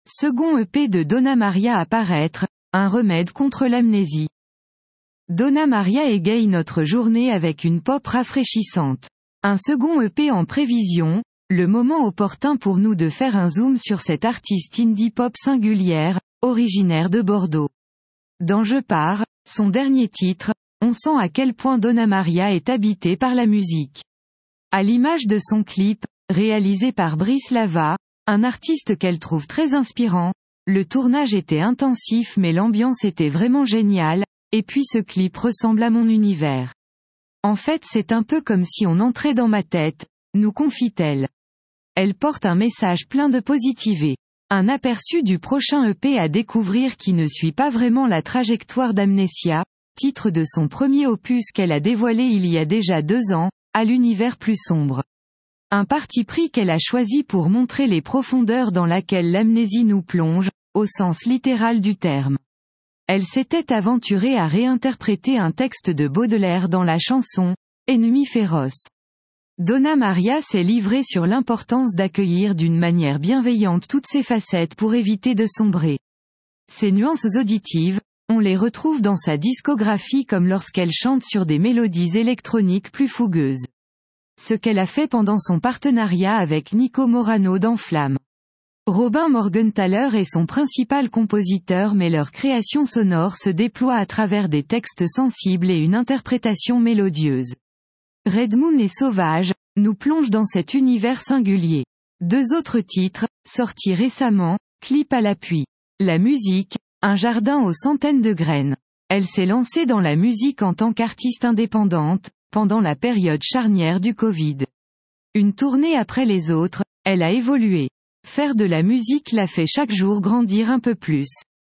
Second EP de Donna Maria à paraître, un remède contre l'amnésie. Donna Maria égaye notre journée avec une pop rafraîchissante. Un second EP en prévision, le moment opportun pour nous de faire un zoom sur cette artiste indie pop singulière, originaire de Bordeaux. Dans Je pars, son dernier titre, on sent à quel point Donna Maria est habitée par la musique. À l'image de son clip, réalisé par Brice Lava, un artiste qu'elle trouve très inspirant, le tournage était intensif mais l'ambiance était vraiment géniale, et puis ce clip ressemble à mon univers. En fait c'est un peu comme si on entrait dans ma tête, nous confie-t-elle. Elle porte un message plein de positivité. Un aperçu du prochain EP à découvrir qui ne suit pas vraiment la trajectoire d'Amnesia, titre de son premier opus qu'elle a dévoilé il y a déjà 2 ans, à l'univers plus sombre. Un parti pris qu'elle a choisi pour montrer les profondeurs dans laquelle l'amnésie nous plonge, au sens littéral du terme. Elle s'était aventurée à réinterpréter un texte de Baudelaire dans la chanson « Ennemi féroce ». Donna Maria s'est livrée sur l'importance d'accueillir d'une manière bienveillante toutes ses facettes pour éviter de sombrer. Ces nuances auditives, on les retrouve dans sa discographie comme lorsqu'elle chante sur des mélodies électroniques plus fougueuses. Ce qu'elle a fait pendant son partenariat avec Nico Morano dans Flamme. Robin Morgenthaler est son principal compositeur mais leur création sonore se déploie à travers des textes sensibles et une interprétation mélodieuse. Red Moon et Sauvage, nous plonge dans cet univers singulier. 2 autres titres, sortis récemment, clip à l'appui. La musique, un jardin aux centaines de graines. Elle s'est lancée dans la musique en tant qu'artiste indépendante, pendant la période charnière du Covid. Une tournée après les autres, elle a évolué. Faire de la musique la fait chaque jour grandir un peu plus.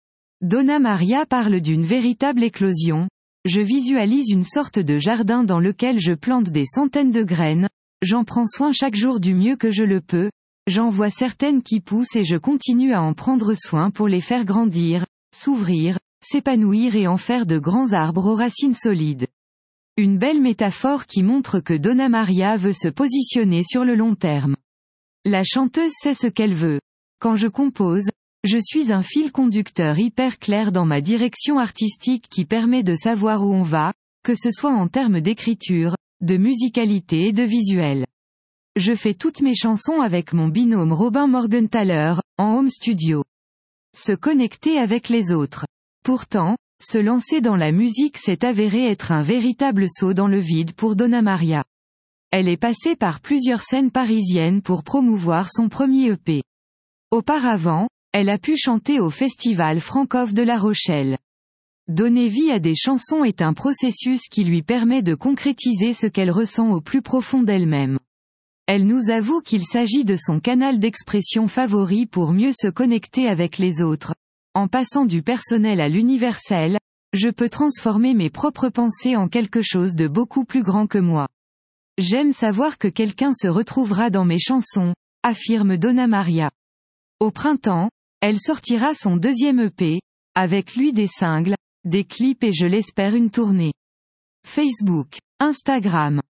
Donna Maria parle d'une véritable éclosion. Je visualise une sorte de jardin dans lequel je plante des centaines de graines, j'en prends soin chaque jour du mieux que je le peux, j'en vois certaines qui poussent et je continue à en prendre soin pour les faire grandir, s'ouvrir, s'épanouir et en faire de grands arbres aux racines solides. Une belle métaphore qui montre que Donna Maria veut se positionner sur le long terme. La chanteuse sait ce qu'elle veut. Quand je compose, je suis un fil conducteur hyper clair dans ma direction artistique qui permet de savoir où on va, que ce soit en termes d'écriture, de musicalité et de visuel. Je fais toutes mes chansons avec mon binôme Robin Morgenthaler, en home studio. Se connecter avec les autres. Pourtant, se lancer dans la musique s'est avéré être un véritable saut dans le vide pour Donna Maria. Elle est passée par plusieurs scènes parisiennes pour promouvoir son premier EP. Auparavant, elle a pu chanter au Festival Francoff de La Rochelle. Donner vie à des chansons est un processus qui lui permet de concrétiser ce qu'elle ressent au plus profond d'elle-même. Elle nous avoue qu'il s'agit de son canal d'expression favori pour mieux se connecter avec les autres. En passant du personnel à l'universel, je peux transformer mes propres pensées en quelque chose de beaucoup plus grand que moi. J'aime savoir que quelqu'un se retrouvera dans mes chansons, affirme Donna Maria. Au printemps, elle sortira son 2e EP, avec lui des singles, des clips et je l'espère une tournée. Facebook, Instagram.